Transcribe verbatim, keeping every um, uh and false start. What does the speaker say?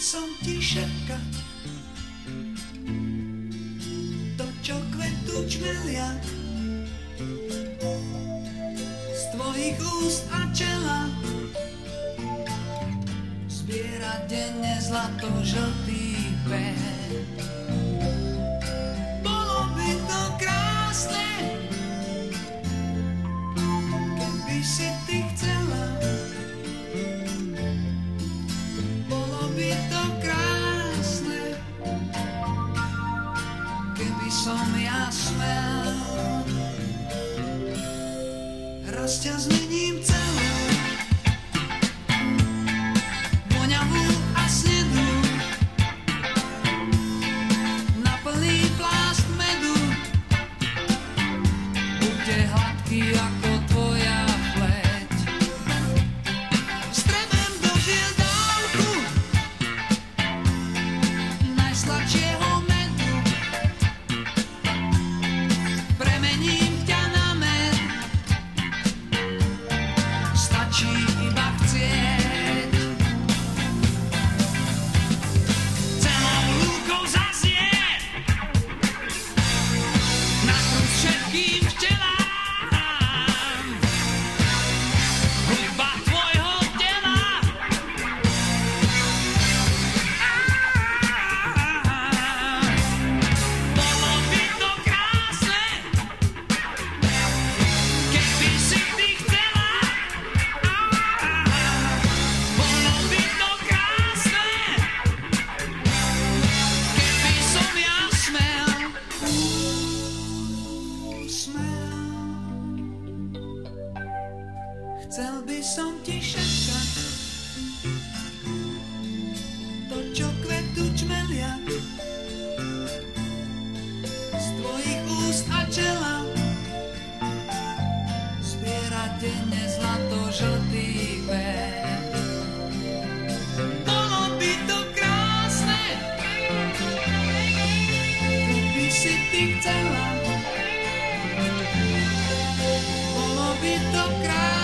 som ti šepkať to, čo kvetu čmelia z tvojich úst a čela, zbierať denne zlato-žltý pén. Bolo by to krásne, keby si ty chcela. Bolo by to krásne, keby som ja smel. Raz ťa zmením celú, voňavú a snedu, na plný plášť medu. Bude hladký ako tvoja pleť. Strebem do biel dálku najsladšieho medu. Premením ťa na med, stačí iba chcieť. Celou lúkou zaznie na krús všetkým vtelám. Hudba tvojho tela. Bolo by to krásne, keby si ty chcela. Bolo by to krásne, keby som ja smel. Smel. Chcel by som ti šepkať to, čo kvetu čmelia z tvojich úst a čela, zbierať denne zlato-žltý pén. Bolo by to krásne, keby si ty chcela. Bolo by to krásne,